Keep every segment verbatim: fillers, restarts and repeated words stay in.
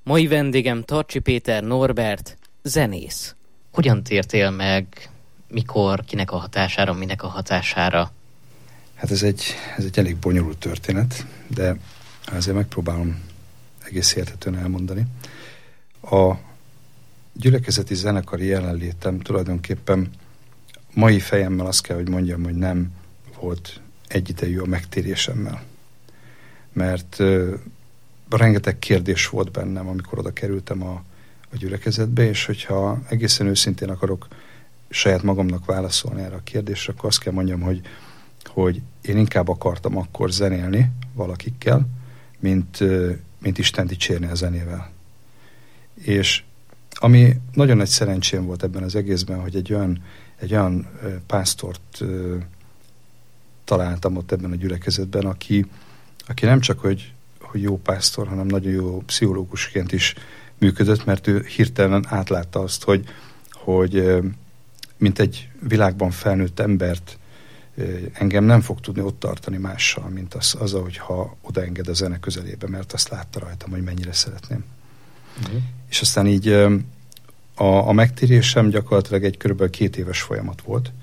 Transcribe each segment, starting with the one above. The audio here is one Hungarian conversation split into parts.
Mai vendégem Tarcsi Péter Norbert, zenész. Hogyan tértél meg, mikor, kinek a hatására, minek a hatására? Hát ez egy, ez egy elég bonyolult történet, de azért megpróbálom egész érthetően elmondani. A gyülekezeti zenekari jelenlétem tulajdonképpen mai fejemmel azt kell, hogy mondjam, hogy nem volt egyidejű a megtérésemmel. Mert uh, rengeteg kérdés volt bennem, amikor oda kerültem a, a gyülekezetbe, és hogyha egészen őszintén akarok saját magamnak válaszolni erre a kérdésre, akkor azt kell mondjam, hogy, hogy én inkább akartam akkor zenélni valakikkel, mint, uh, mint Isten dicsérni a zenével. És ami nagyon nagy szerencsém volt ebben az egészben, hogy egy olyan, egy olyan uh, pásztort uh, találtam ott ebben a gyülekezetben, aki, aki nem csak, hogy, hogy jó pásztor, hanem nagyon jó pszichológusként is működött, mert ő hirtelen átlátta azt, hogy, hogy uh, mint egy világban felnőtt embert uh, engem nem fog tudni ott tartani mással, mint az, az ahogyha odaenged a zene közelébe, mert azt látta rajtam, hogy mennyire szeretném. Uh-huh. És aztán így uh, a, a megtérésem gyakorlatilag egy körülbelül két éves folyamat volt,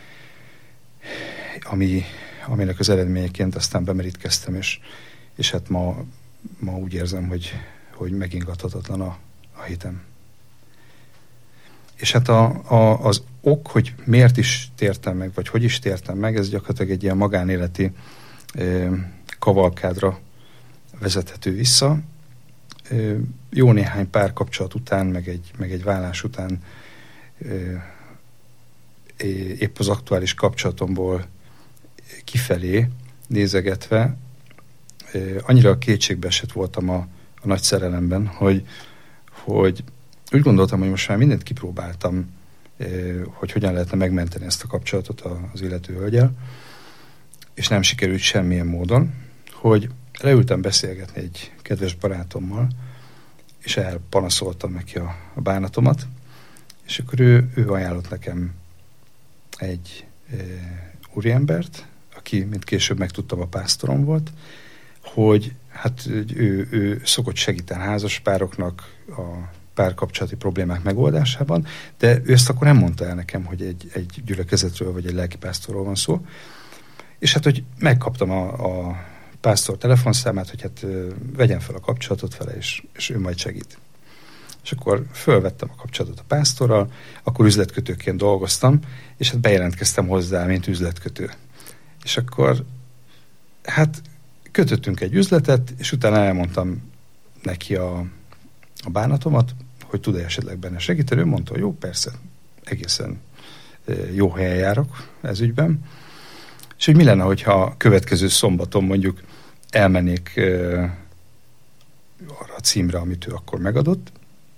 ami, aminek az eredményeként aztán bemerítkeztem, és, és hát ma, ma úgy érzem, hogy, hogy megingathatatlan a, a hitem. És hát a, a, az ok, hogy miért is tértem meg, vagy hogy is tértem meg, ez gyakorlatilag egy ilyen magánéleti e, kavalkádra vezethető vissza. E, jó néhány párkapcsolat után, meg egy, meg egy vállás után e, épp az aktuális kapcsolatomból kifelé nézegetve annyira kétségbeesett voltam a, a nagy szerelemben, hogy, hogy úgy gondoltam, hogy most már mindent kipróbáltam, hogy hogyan lehetne megmenteni ezt a kapcsolatot az illető hölgyel, és nem sikerült semmilyen módon, hogy leültem beszélgetni egy kedves barátommal, és elpanaszoltam neki a, a bánatomat, és akkor ő, ő ajánlott nekem egy e, úriembert, aki, mint később megtudtam, a pásztorom volt, hogy hát ő, ő szokott segíteni házaspároknak a párkapcsolati problémák megoldásában, de ő ezt akkor nem mondta el nekem, hogy egy, egy gyülekezetről vagy egy lelkipásztorról van szó. És hát, hogy megkaptam a, a pásztor telefonszámát, hogy hát vegyen fel a kapcsolatot vele, és, és ő majd segít. És akkor fölvettem a kapcsolatot a pásztorral, akkor üzletkötőként dolgoztam, és hát bejelentkeztem hozzá, mint üzletkötő. És akkor hát kötöttünk egy üzletet, és utána elmondtam neki a, a bánatomat, hogy tud-e esetleg benne segíteni. Ő mondta, hogy jó, persze, egészen jó helyen járok ez ügyben. És hogy mi lenne, hogyha a következő szombaton mondjuk elmennék arra a címre, amit ő akkor megadott,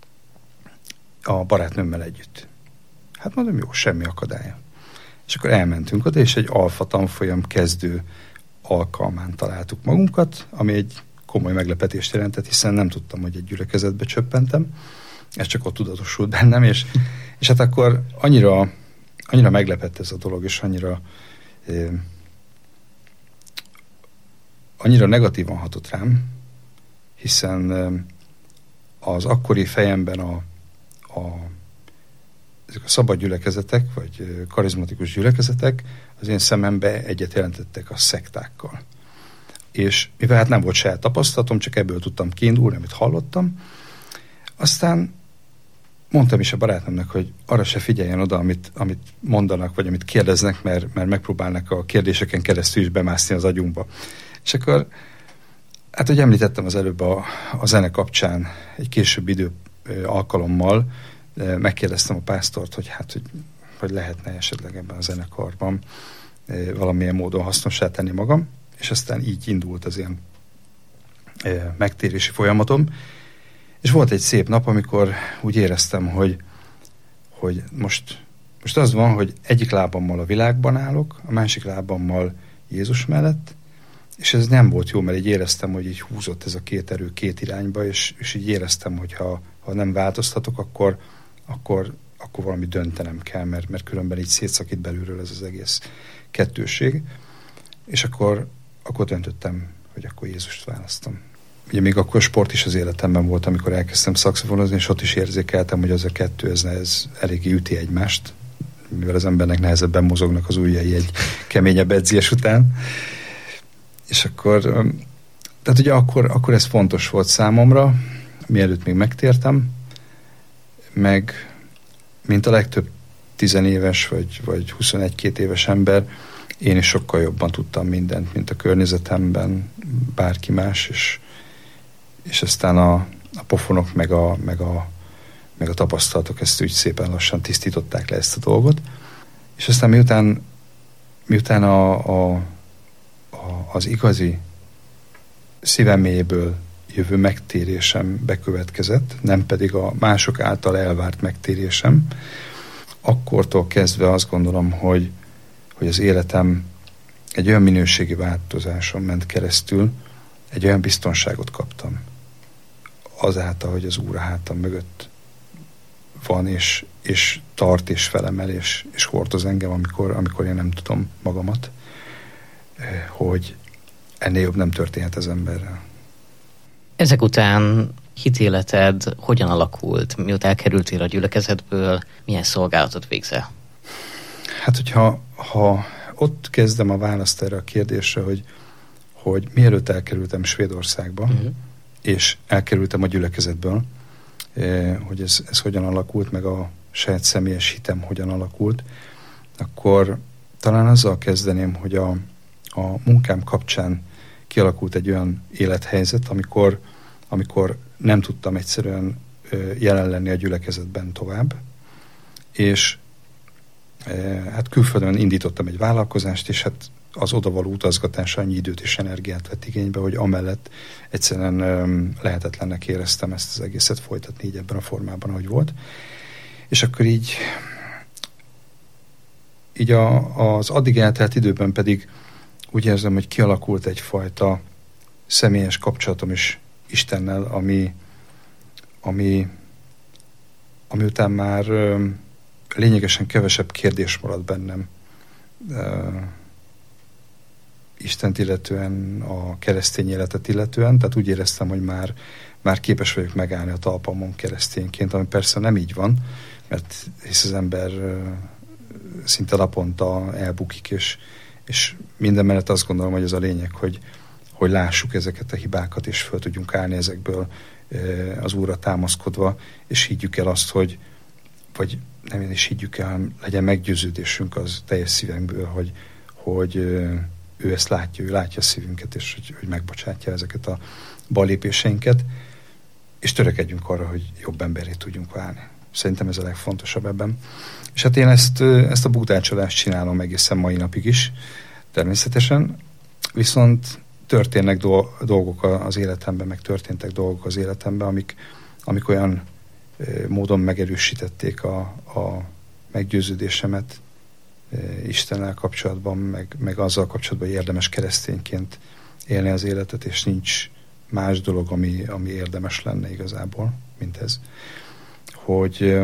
a barátnőmmel együtt. Hát mondom, jó, semmi akadálya. És akkor elmentünk oda, és egy alfa tanfolyam kezdő alkalmán találtuk magunkat, ami egy komoly meglepetést jelentett, hiszen nem tudtam, hogy egy gyülekezetbe csöppentem. Ez csak ott tudatosult bennem, és, és hát akkor annyira, annyira meglepett ez a dolog, és annyira eh, annyira negatívan hatott rám, hiszen eh, az akkori fejemben a A, ezek a szabad gyülekezetek, vagy karizmatikus gyülekezetek az én szemembe egyet jelentettek a szektákkal. És mivel hát nem volt saját tapasztalatom, csak ebből tudtam kiindulni, amit hallottam, aztán mondtam is a barátnőmnek, hogy arra se figyeljen oda, amit, amit mondanak, vagy amit kérdeznek, mert, mert megpróbálnak a kérdéseken keresztül is bemászni az agyunkba. És akkor, hát, hogy említettem az előbb a, a zene kapcsán egy később idő alkalommal megkérdeztem a pásztort, hogy hát, hogy, hogy lehetne esetleg ebben a zenekarban valamilyen módon hasznossá tenni magam, és aztán így indult az ilyen megtérési folyamatom. És volt egy szép nap, amikor úgy éreztem, hogy, hogy most, most az van, hogy egyik lábammal a világban állok, a másik lábammal Jézus mellett, és ez nem volt jó, mert így éreztem, hogy így húzott ez a két erő két irányba, és, és így éreztem, hogy ha, ha nem változtatok, akkor, akkor, akkor valami döntenem kell, mert, mert különben így szétszakít belülről ez az egész kettőség. És akkor, akkor döntöttem, hogy akkor Jézust választom. ugye még akkor sport is az életemben volt, amikor elkezdtem szaxofonozni, és ott is érzékeltem, hogy az a kettő, ez, ez eléggé üti egymást, mivel az embernek nehezebben mozognak az ujjai egy keményebb edzés után. És akkor, tehát ugye akkor, akkor ez fontos volt számomra, mielőtt még megtértem, meg mint a legtöbb tizenéves vagy, vagy huszonegy-két éves ember, én is sokkal jobban tudtam mindent, mint a környezetemben bárki más, és, és aztán a, a pofonok meg a, meg, a, meg a tapasztalatok ezt úgy szépen lassan tisztították le ezt a dolgot. És aztán miután, miután a, a, a, az igazi szívem mélyéből jövő megtérésem bekövetkezett, nem pedig a mások által elvárt megtérésem, akkortól kezdve azt gondolom, hogy, hogy az életem egy olyan minőségi változáson ment keresztül, egy olyan biztonságot kaptam. Azáltal, hogy az Úr a hátam mögött van, és, és tart, és felemel, és, és hordoz engem, amikor, amikor én nem tudom magamat, hogy ennél jobb nem történhet az emberrel. Ezek után hitéleted hogyan alakult, miután elkerültél a gyülekezetből, milyen szolgálatot végzel? Hát, hogyha ha ott kezdem a választ erre a kérdésre, hogy, hogy mielőtt elkerültem Svédországba, uh-huh. és elkerültem a gyülekezetből, eh, hogy ez, ez hogyan alakult, meg a saját személyes hitem hogyan alakult, akkor talán azzal kezdeném, hogy a, a munkám kapcsán kialakult egy olyan élethelyzet, amikor, amikor nem tudtam egyszerűen jelen lenni a gyülekezetben tovább, és hát külföldön indítottam egy vállalkozást, és hát az odavaló utazgatás annyi időt és energiát vett igénybe, hogy amellett egyszerűen lehetetlennek éreztem ezt az egészet folytatni így ebben a formában, ahogy volt. És akkor így, így a, az addig eltelt időben pedig úgy érzem, hogy kialakult egyfajta személyes kapcsolatom is Istennel, ami, ami, ami után már ö, lényegesen kevesebb kérdés maradt bennem. Ö, Istent illetően, a keresztény életet illetően, tehát úgy éreztem, hogy már, már képes vagyok megállni a talpamon keresztényként, ami persze nem így van, mert hisz az ember ö, szinte naponta elbukik, és és minden mellett azt gondolom, hogy ez a lényeg, hogy, hogy lássuk ezeket a hibákat, és föl tudjunk állni ezekből az Úrra támaszkodva, és higgyük el azt, hogy, vagy nem én is higgyük el, legyen meggyőződésünk az teljes szívünkből, hogy, hogy ő ezt látja, ő látja a szívünket, és hogy, hogy megbocsátja ezeket a ballépéseinket, és törekedjünk arra, hogy jobb emberré tudjunk válni. Szerintem ez a legfontosabb ebben. És hát én ezt, ezt a bukdácsolást csinálom egészen mai napig is, természetesen, viszont történnek dolgok az életemben, meg történtek dolgok az életemben, amik, amik olyan módon megerősítették a, a meggyőződésemet Istennel kapcsolatban, meg, meg azzal kapcsolatban, hogy érdemes keresztényként élni az életet, és nincs más dolog, ami, ami érdemes lenne igazából, mint ez. Hogy,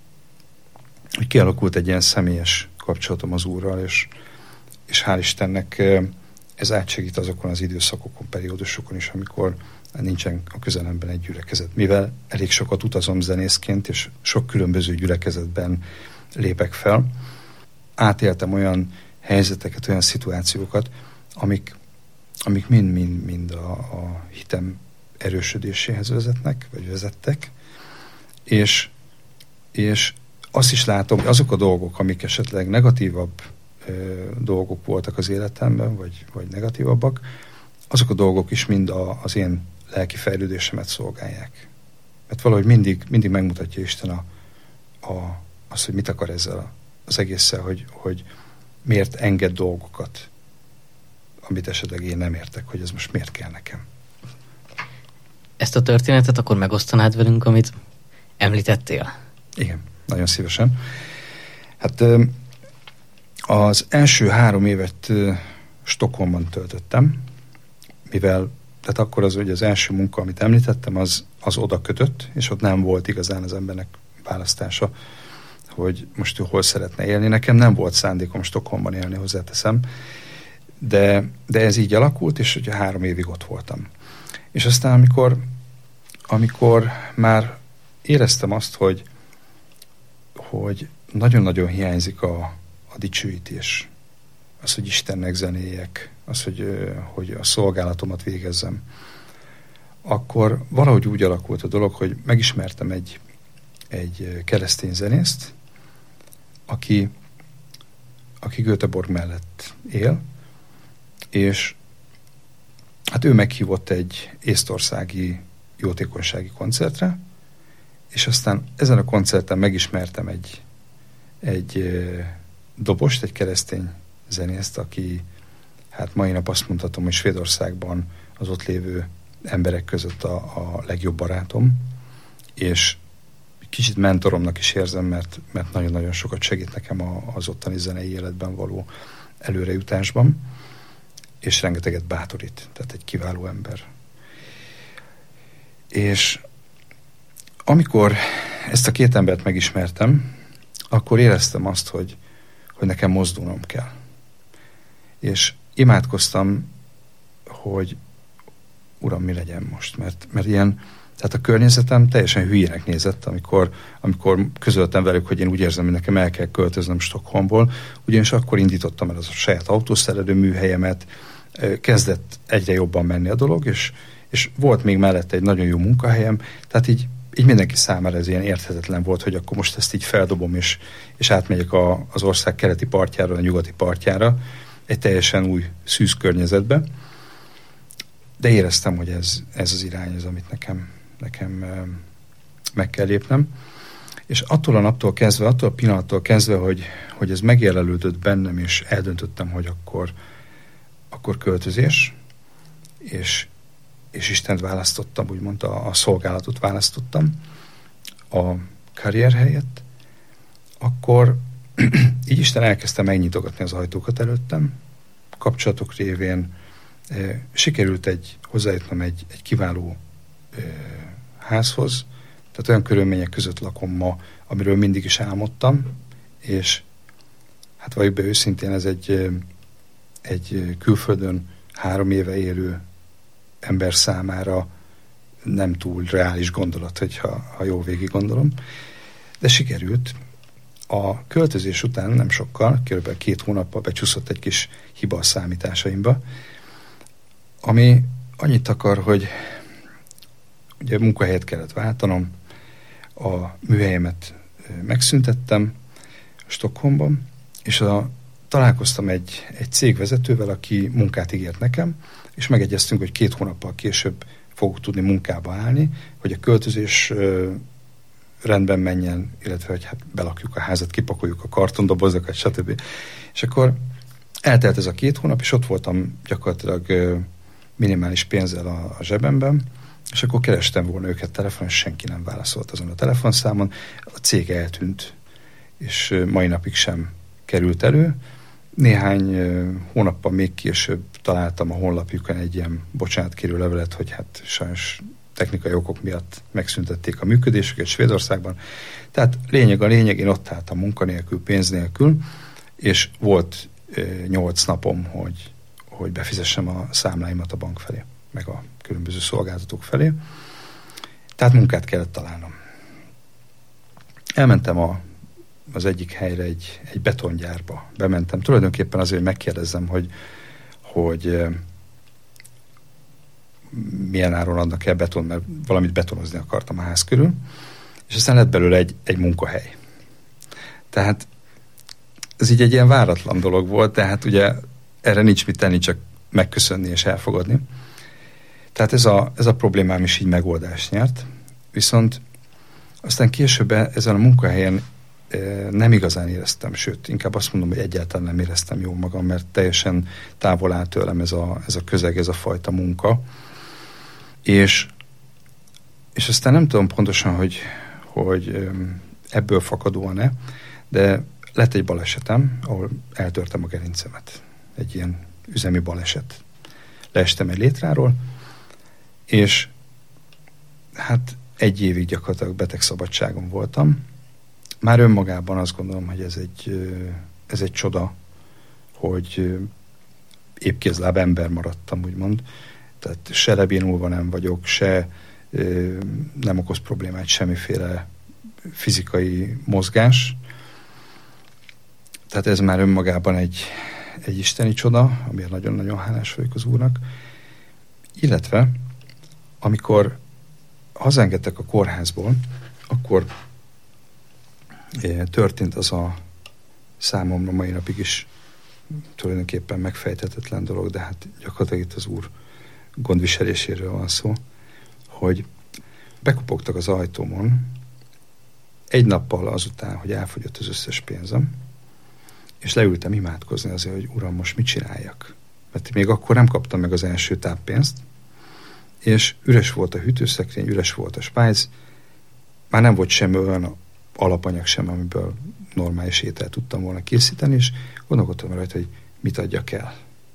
hogy kialakult egy ilyen személyes kapcsolatom az Úrral, és, és hál' Istennek ez átsegít azokon az időszakokon, periódusokon is, amikor nincsen a közelemben egy gyülekezet. Mivel elég sokat utazom zenészként, és sok különböző gyülekezetben lépek fel, átéltem olyan helyzeteket, olyan szituációkat, amik, amik mind-mind-mind a, a hitem erősödéséhez vezetnek, vagy vezettek, és, és azt is látom, hogy azok a dolgok, amik esetleg negatívabb ö, dolgok voltak az életemben, vagy, vagy negatívabbak, azok a dolgok is mind a, az én lelki fejlődésemet szolgálják. Mert valahogy mindig, mindig megmutatja Isten a, a, azt, hogy mit akar ezzel az egésszel, hogy, hogy miért enged dolgokat, amit esetleg én nem értek, hogy ez most miért kell nekem. Ezt a történetet akkor megosztanád velünk, amit említettél? Igen, nagyon szívesen. Hát az első három évet Stockholmban töltöttem, mivel, tehát akkor az, hogy az első munka, amit említettem, az, az oda kötött, és ott nem volt igazán az embernek választása, hogy most ő hol szeretne élni. Nekem nem volt szándékom Stockholmban élni, hozzáteszem, de, de ez így alakult, és ugye három évig ott voltam. És aztán amikor, amikor már éreztem azt, hogy, hogy nagyon-nagyon hiányzik a, a dicsőítés, az, hogy Istennek zenéjek, az, hogy, hogy a szolgálatomat végezzem, akkor valahogy úgy alakult a dolog, hogy megismertem egy, egy keresztény zenészt, aki, aki Göteborg mellett él, és hát ő meghívott egy észtországi jótékonysági koncertre, és aztán ezen a koncerten megismertem egy, egy dobost, egy keresztény zenészt, aki hát mai nap azt mondhatom, hogy Svédországban az ott lévő emberek között a, a legjobb barátom, és kicsit mentoromnak is érzem, mert, mert nagyon-nagyon sokat segít nekem a, az ottani zenei életben való előrejutásban, és rengeteget bátorít, tehát egy kiváló ember. És amikor ezt a két embert megismertem, akkor éreztem azt, hogy, hogy nekem mozdulnom kell. És imádkoztam, hogy Uram, mi legyen most, mert, mert ilyen, tehát a környezetem teljesen hülyének nézett, amikor, amikor közöltem velük, hogy én úgy érzem, hogy nekem el kell költöznöm Stockholmból, ugyanis akkor indítottam el az a saját autószerelő műhelyemet, kezdett egyre jobban menni a dolog, és, és volt még mellette egy nagyon jó munkahelyem, tehát így, így mindenki számára ez ilyen érthetetlen volt, hogy akkor most ezt így feldobom, és, és átmegyek a, az ország keleti partjára, a nyugati partjára, egy teljesen új szűz környezetbe, de éreztem, hogy ez, ez az irány, ez, amit nekem, nekem meg kell lépnem. És attól a naptól kezdve, attól a pillanattól kezdve, hogy, hogy ez megjelölődött bennem, és eldöntöttem, hogy akkor, akkor költözés, és, és Istent választottam, úgymond a, a szolgálatot választottam a karrier helyett, akkor így Isten elkezdte megnyitogatni az ajtókat előttem, kapcsolatok révén e, sikerült egy, hozzájutnom egy, egy kiváló e, házhoz, tehát olyan körülmények között lakom ma, amiről mindig is álmodtam, és hát valljuk be őszintén, ez egy, egy külföldön három éve élő ember számára nem túl reális gondolat, hogyha ha jól végig gondolom, de sikerült. A költözés után nem sokkal, kb. két hónappal becsúszott egy kis hiba a számításaimba, ami annyit akar, hogy ugye munkahelyet kellett váltanom, a műhelyemet megszüntettem Stockholmban, és a, találkoztam egy, egy cégvezetővel, aki munkát ígért nekem, és megegyeztünk, hogy két hónappal később fogok tudni munkába állni, hogy a költözés rendben menjen, illetve hogy hát belakjuk a házat, kipakoljuk a kartondobozokat, stb. És akkor eltelt ez a két hónap, és ott voltam gyakorlatilag minimális pénzzel a, a zsebemben, és akkor kerestem volna őket telefonon, és senki nem válaszolt azon a telefonszámon. A cég eltűnt, és mai napig sem került elő. Néhány hónappal még később találtam a honlapjukon egy ilyen bocsánatkérő levelet, hogy hát sajnos technikai okok miatt megszüntették a működésüket Svédországban. Tehát lényeg a lényeg, én ott álltam munkanélkül, pénz nélkül, és volt nyolc napom, hogy, hogy befizessem a számláimat a bank felé, meg a különböző szolgáltatók felé. Tehát munkát kellett találnom. Elmentem a, az egyik helyre, egy, egy betongyárba. Bementem tulajdonképpen azért, hogy megkérdezzem, hogy, hogy milyen áron adnak el beton, mert valamit betonozni akartam a ház körül, és aztán lett belőle egy, egy munkahely. Tehát ez így egy ilyen váratlan dolog volt, tehát ugye erre nincs mit tenni, csak megköszönni és elfogadni. Tehát ez a, ez a problémám is így megoldást nyert. Viszont aztán később ezen a munkahelyen nem igazán éreztem, sőt, inkább azt mondom, hogy egyáltalán nem éreztem jól magam, mert teljesen távol áll tőlem ez a, ez a közeg, ez a fajta munka. És, és aztán nem tudom pontosan, hogy, hogy ebből fakadóan-e, de lett egy balesetem, ahol eltörtem a gerincemet. Egy ilyen üzemi baleset. Leestem egy létráról, és hát egy évig gyakorlatilag betegszabadságon voltam. Már önmagában azt gondolom, hogy ez egy, ez egy csoda, hogy épp kézláb ember maradtam, úgymond. Tehát se lebénulva nem vagyok, se ö, nem okoz problémát semmiféle fizikai mozgás. Tehát ez már önmagában egy, egy isteni csoda, amiért nagyon-nagyon hálás vagyok az Úrnak. Illetve, amikor hazaengedtek a kórházból, akkor történt az a számomra mai napig is tulajdonképpen megfejthetetlen dolog, de hát gyakorlatilag itt az Úr gondviseléséről van szó, hogy bekopogtak az ajtómon egy nappal azután, hogy elfogyott az összes pénzem, és leültem imádkozni azért, hogy Uram, most mit csináljak? Mert még akkor nem kaptam meg az első táppénzt, és üres volt a hűtőszekrény, üres volt a spájz, már nem volt semmi olyan alapanyag sem, amiből normális ételt tudtam volna készíteni, és gondolkodtam rajta, hogy mit adjak el.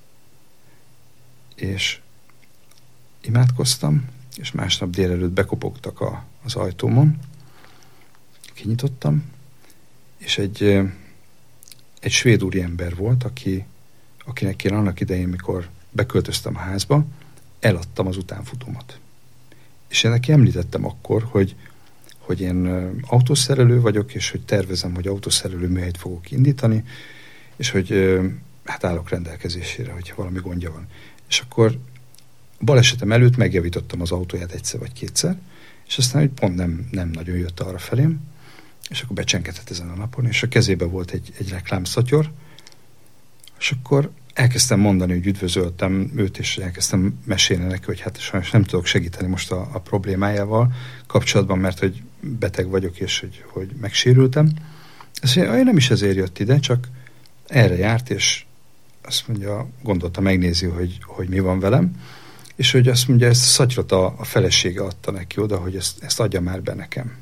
És imádkoztam, és másnap délelőtt bekopogtak a, az ajtómon, kinyitottam, és egy, egy svéd úriember volt, aki, akinek én annak idején, mikor beköltöztem a házba, eladtam az utánfutómat. És én neki említettem akkor, hogy, hogy én autószerelő vagyok, és hogy tervezem, hogy autószerelő műhelyt fogok indítani, és hogy hát állok rendelkezésére, hogyha valami gondja van. És akkor balesetem előtt megjavítottam az autóját egyszer vagy kétszer, és aztán hogy pont nem, nem nagyon jött arra felém, és akkor becsengedett ezen a napon, és a kezében volt egy, egy reklámszatyor, és akkor elkezdtem mondani, hogy üdvözöltem őt, és elkezdtem mesélni neki, hogy hát sajnos nem tudok segíteni most a, a problémájával kapcsolatban, mert hogy beteg vagyok, és hogy, hogy megsérültem. Azt mondja, nem is ezért jött ide, csak erre járt, és azt mondja, gondolta, megnézi, hogy, hogy mi van velem, és hogy azt mondja, ezt a szatyrot a, a felesége adta neki oda, hogy ezt, ezt adja már be nekem.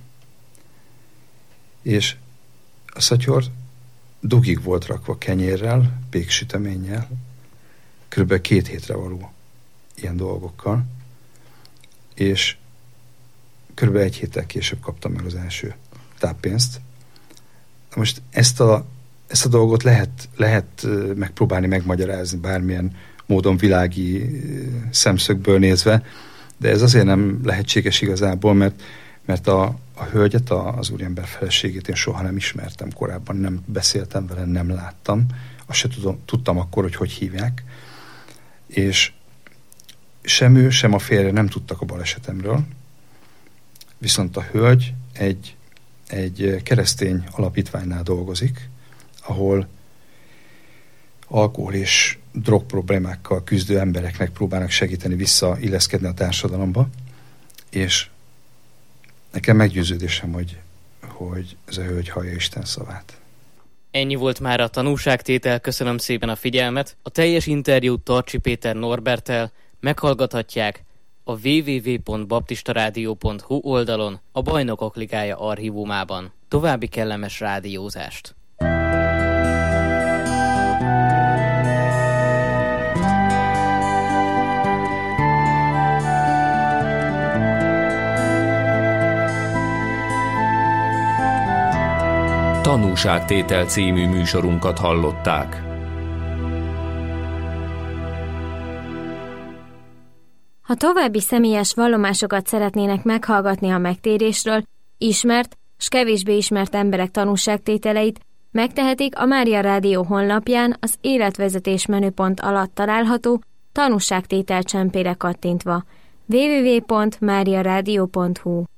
És a szatyor dugig volt rakva kenyérrel, péksüteménnyel, kb. két hétre való ilyen dolgokkal, és kb. egy héttel később kaptam meg az első táppénzt. Most ezt a, ezt a dolgot lehet, lehet megpróbálni megmagyarázni bármilyen módon világi szemszögből nézve, de ez azért nem lehetséges igazából, mert, mert a, a hölgyet, a, az úriember feleségét én soha nem ismertem korábban, nem beszéltem vele, nem láttam, azt se tudom, tudtam akkor, hogy hogy hívják, és sem ő, sem a férje nem tudtak a balesetemről, viszont a hölgy egy, egy keresztény alapítványnál dolgozik, ahol alkohol és drog problémákkal küzdő embereknek próbálnak segíteni visszailleszkedni a társadalomba, és nekem meggyőződésem, hogy, hogy ez a hölgy hallja Isten szavát. Ennyi volt már a tanúságtétel, köszönöm szépen a figyelmet. A teljes interjút Tarcsi Péter Norberttel meghallgathatják a double-u double-u double-u pont baptistaradio pont hu oldalon a Bajnokok Ligája archívumában. További kellemes rádiózást! Tanúságtétel című műsorunkat hallották. Ha további személyes vallomásokat szeretnének meghallgatni a megtérésről, ismert s kevésbé ismert emberek tanúságtételeit, megtehetik a Mária Rádió honlapján az életvezetés menüpont alatt található tanúságtétel csempére kattintva. double-u double-u double-u pont mária rádió pont hu